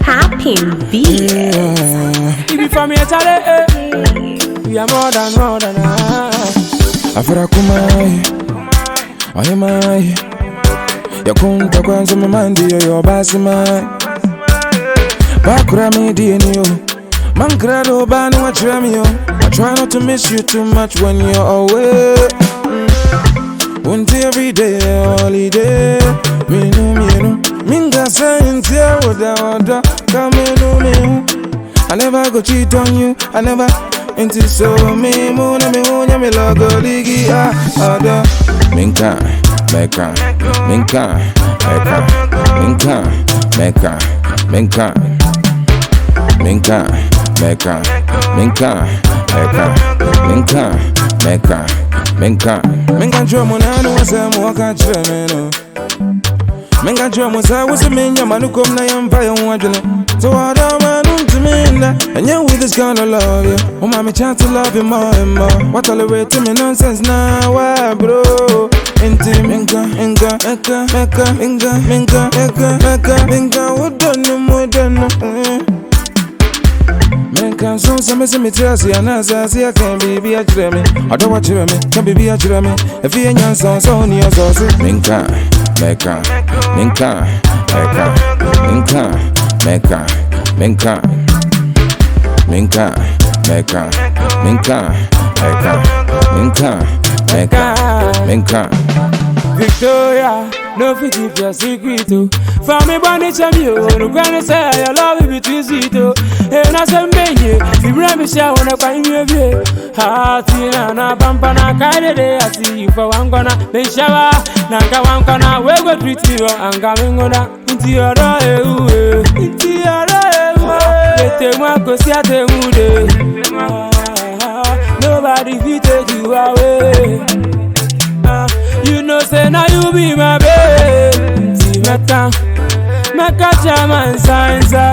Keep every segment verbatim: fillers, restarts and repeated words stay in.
Popping beats. If you from here, Charlie, eh, we are more than more than enough. Afra kumai, aye mai. Yakunta kwanza mamandi yo basi mai. Bakura mi dini yo, mankrado bani wachirami yo. I try not to miss you too much when you're away. Until every day holiday, me no me no. Minga saying tear oda oda, come no me. I never go cheat on you, I never. Inti so me mo na me mo nya me logo ligi ah oda. Minka, meka, minka, meka, minka, meka, minka, minka, meka, minka, meka, minka, meka, minka. Minka jomo na no wasa mo ka chire me no. Minka jomo sa wasa me nya manu kom na yampa yo wadwene. So I don't want to me na, and you with this kind of love, yeah. Oh, mommy, trying to love you more and more. What tolerate to me nonsense now, why, bro? Inti minka, inka, eka, eka, inka, minka, eka, eka, minka. What done you more than no? Minka, so some me me tell you, and as I say, I can't be a dreamy. I don't watch me, can't be a dreamy. If you ain't so so near so minka, meka, minka, eka, minka. Meka, minka, minka, meka, minka, meka, minka, meka, minka. Victoria, no fit keep your secret too. For me, bunny champion, no granny say I love you between sweet too. And I say me, you bring me share when I find you here. Hearty na bumper na kaide day. I see you for one corner, be shower. Nanga one corner, we go treat me well. I'm coming on that. Inti ora ewe, inti ora ewe. Tete mwa kosi ate mude. Nobody fit take you away. You know say now you be my babe. Inti meka, meka chaman sansa.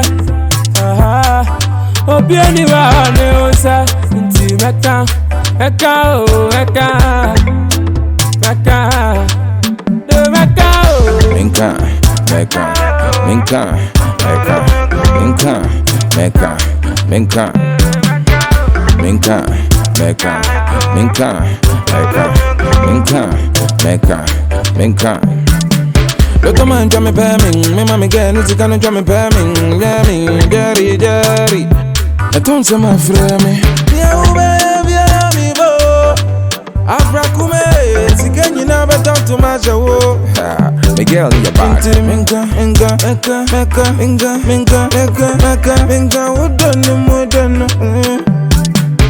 Obi anywa ne osa. Inti meka, meka oh meka, meka, do meka oh. Minka. Meka, minka, meka, minka, meka, minka, minka, meka, minka, meka, minka, meka, minka. Look at man, drum me pamming, me mommy get it, gonna drum me pamming, jammy, daddy, daddy. I don't say my friend me, yeah, ube, yeah, me bo. Afra kume, sigen you never talk to my show. Miguel in your body. Minka, minka, meka, meka, minka, minka, meka, meka, minka. What done you more than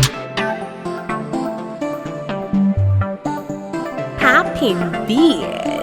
Popping beats.